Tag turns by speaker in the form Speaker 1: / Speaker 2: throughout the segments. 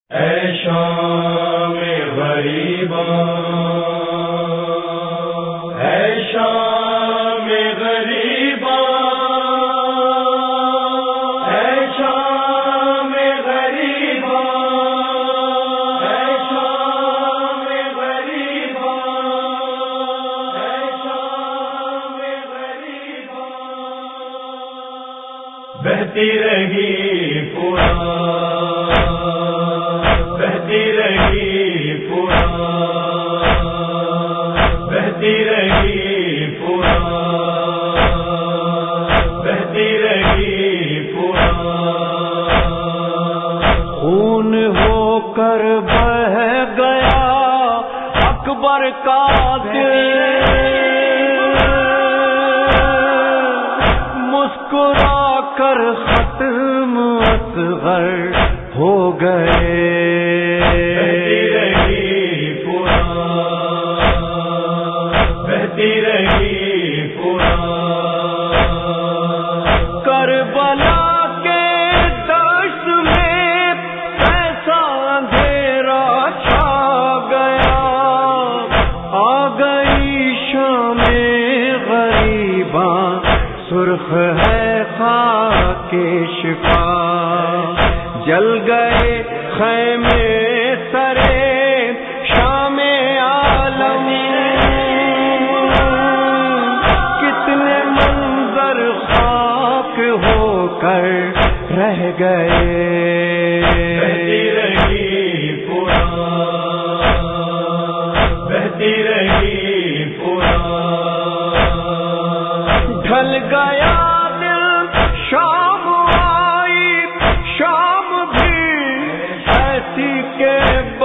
Speaker 1: اے شام غریباں، اے شام غریباں، اے شام غریباں، اے شام غریباں، اے شام غریباں، بہتی رہی بہتی رہی بہتی رہی بہتی رہی
Speaker 2: خون ہو کر بہہ گیا اکبر کا دل، مسکرا کر ختم اصغر ہو گئے،
Speaker 1: بہتی رہی
Speaker 2: کربلا کے دشت میں ایسا اندھیرا چھا گیا، آ گئی شام غریباں، سرخ ہے خاک شفا، جل گئے خیمے سرے شام عالم، کتنے منظر خاک ہو کر رہ گئے،
Speaker 1: بہتی رہی بہتی رہی
Speaker 2: ڈھل گیا دل شام آئی، شام بھی ایسی کے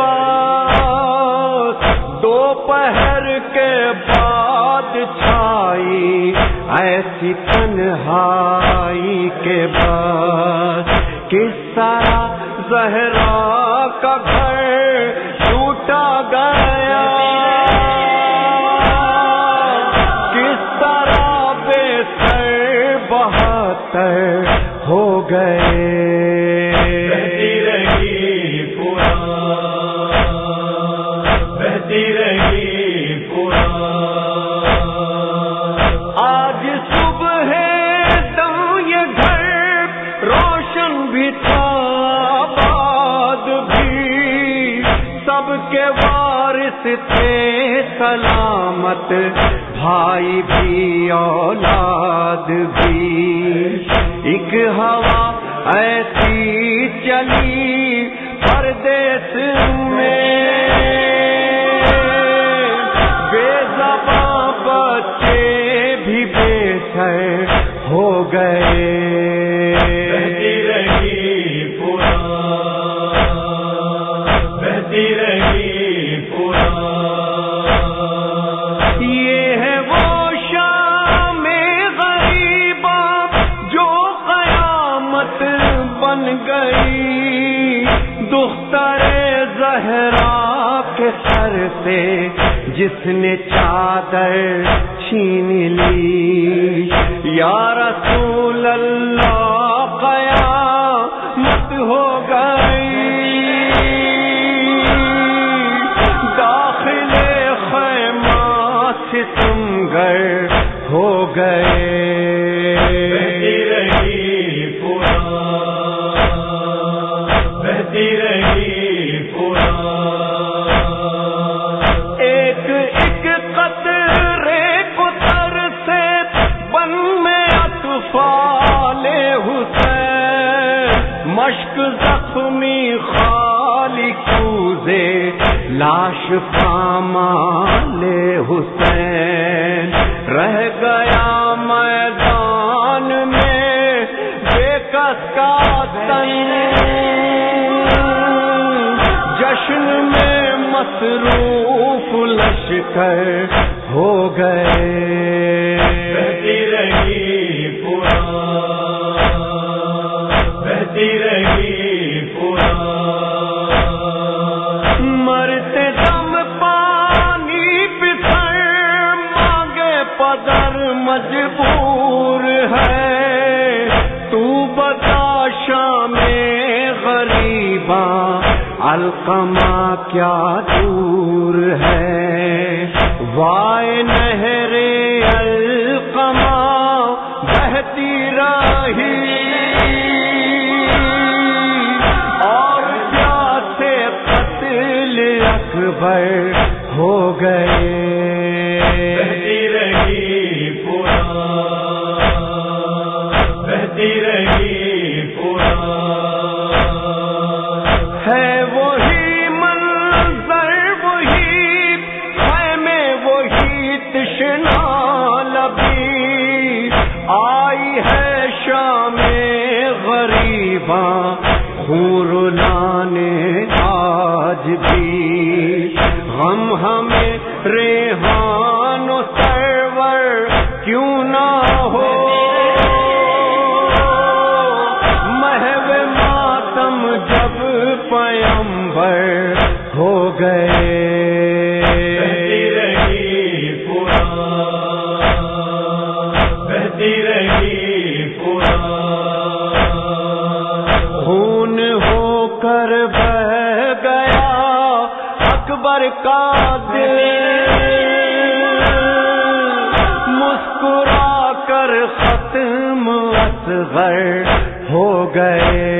Speaker 2: بعد دوپہر کے بعد چھائی، ایسی تنہائی کے بعد کس طرح زہرا کا گھر ٹوٹا گیا، کس طرح بے سر بہتر ہو گئے،
Speaker 1: بہتی رہی بہتی رہی
Speaker 2: آج صبح دم یہ گھر روشن بھی تھا، آباد بھی، سب کے وارث تھے سلامت، بھائی بھی اولاد بھی، ایک ہوا ایسی چلی پردیس میں، بے زباں بچے بھی بے سر ہو گئے،
Speaker 1: بہتی رہی بہتی رہی
Speaker 2: یہ ہے وہ شام غریباں جو قیامت بن گئی، دختر زہرا کے سر سے جس نے چادر چھین لی، یا رسول اللہ قیامت ہو گئی، داخل خیمہ ستمگر ہو گئے،
Speaker 1: بہتی رہی بہتی رہی
Speaker 2: ایک ایک قطرے کو تر سے بن میں اطفال حسین، مشک زخمی خالی کوزے لاش پامال حسین، رہ گیا میدان میں بے کس کا تن، جشن میں مصروف لشکر ہو گئے،
Speaker 1: بہتی رہی بہتی رہی
Speaker 2: مرتے دم پانی پسر مانگے پدر مجبور ہے، تو بتا شام غریباں علقمہ کیا دور ہے، وائے نہر علقمہ بہتی رہی، اور پیاسے قتل اکبر ہو گئے،
Speaker 1: بہتی رہی پورا، بہتی رہی پورا،
Speaker 2: ہے وہی منظر وہی خیمے وہی تشنا لبی، آئی ہے شام غریباں خور لانے آج بھی، غم ہمیں ریحان و سرور کیوں نہ ہو، محو ماتم جب پیمبر ہو گئے،
Speaker 1: بہتی رہی پورا، بہتی رہی پورا،
Speaker 2: خون ہو کر بہہ گیا اکبر کا دل، مسکرا کر ختم اصغر ہو گئے،